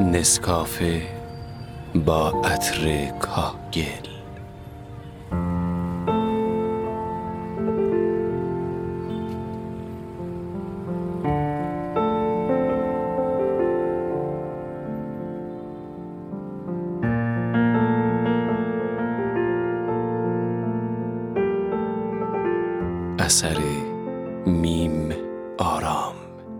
نسکافه با عطر کاهگل. اثر میم آرام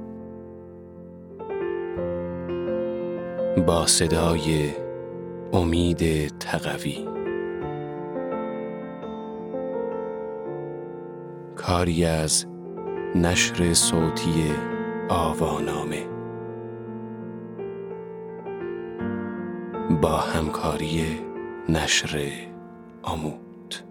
با صدای امید تقوی. کاری از نشر صوتی آوانامه با همکاری نشر آمود.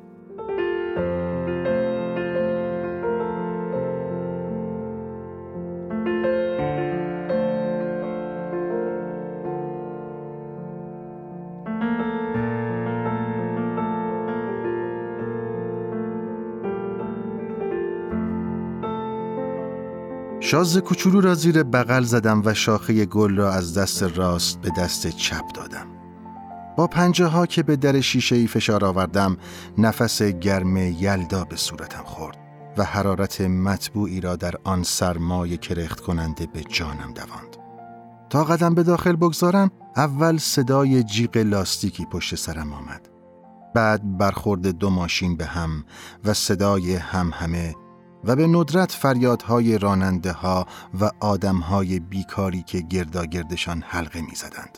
شاز کوچولو را زیر بغل زدم و شاخه گل را از دست راست به دست چپ دادم. با پنجه ها که به در شیشه‌ای فشار آوردم، نفس گرم یلدا به صورتم خورد و حرارت مطبوعی را در آن سرمای کرخت کننده به جانم دواند. تا قدم به داخل بگذارم، اول صدای جیغ لاستیکی پشت سرم آمد. بعد برخورد دو ماشین به هم و صدای همهمه و به ندرت فریادهای راننده ها و آدمهای بیکاری که گرداگردشان حلقه می زدند.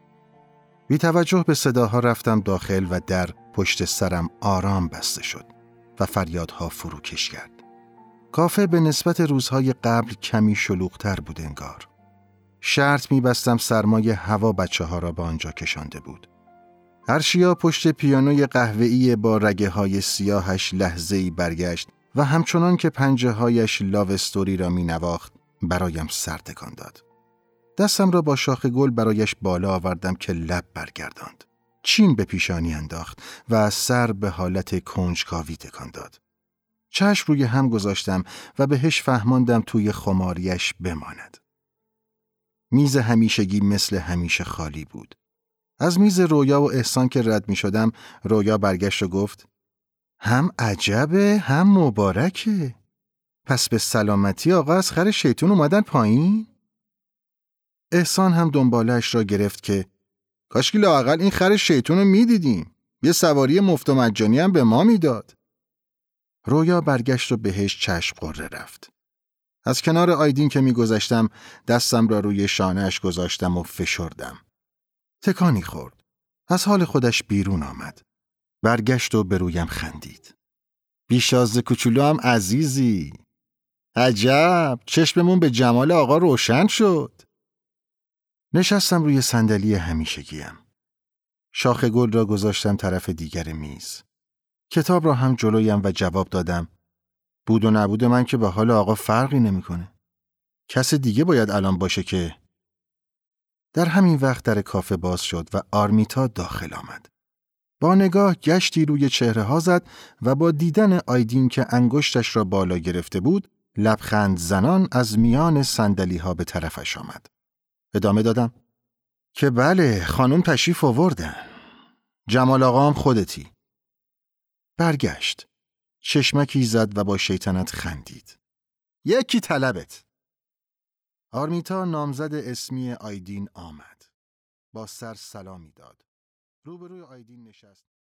بی توجه به صداها رفتم داخل و در پشت سرم آرام بسته شد و فریادها فروکش کرد. کافه به نسبت روزهای قبل کمی شلوغ‌تر بود انگار. شرط می بستم سرمای هوا بچه ها را به آنجا کشانده بود. ارشیا پشت پیانوی قهوه‌ای با رگه های سیاهش لحظه‌ای برگشت و همچنان که پنجه هایش لاو استوری را می نواخت برایم سر تکان داد. دستم را با شاخ گل برایش بالا آوردم که لب برگرداند. چین به پیشانی انداخت و سر به حالت کنجکاوی تکان داد. چشم روی هم گذاشتم و بهش فهماندم توی خماریش بماند. میز همیشگی مثل همیشه خالی بود. از میز رویا و احسان که رد می شدم، رویا برگشت و گفت: هم عجبه هم مبارکه. پس به سلامتی آقا از خر شیطون اومدن پایین؟ احسان هم دنبالش را گرفت که کاشکی لااقل این خر شیطون رو می دیدیم. یه سواری مفت و مجانی هم به ما میداد. رویا برگشت و بهش چشم قره رفت. از کنار آیدین که می گذشتم دستم را روی شانه‌اش گذاشتم و فشردم. تکانی خورد. از حال خودش بیرون آمد. برگشت و به رویم خندید. بیشاز کوچولو هم عزیزی. عجب، چشممون به جمال آقا روشن شد. نشستم روی صندلی همیشگیم. شاخ گل را گذاشتم طرف دیگر میز. کتاب را هم جلویم و جواب دادم: بود و نبود من که به حال آقا فرقی نمیکنه. کس دیگه باید الان باشه که. در همین وقت در کافه باز شد و آرمیتا داخل آمد. با نگاه گشتی روی چهره ها زد و با دیدن آیدین که انگشتش را بالا گرفته بود، لبخند زنان از میان صندلی ها به طرفش آمد. ادامه دادم که بله، خانم تشریف آوردن. جمال آقا هم خودتی. برگشت. چشمکی زد و با شیطنت خندید. یکی طلبت. آرمیتا نامزد اسمی آیدین آمد. با سر سلامی داد. روبروی آیدین نشست.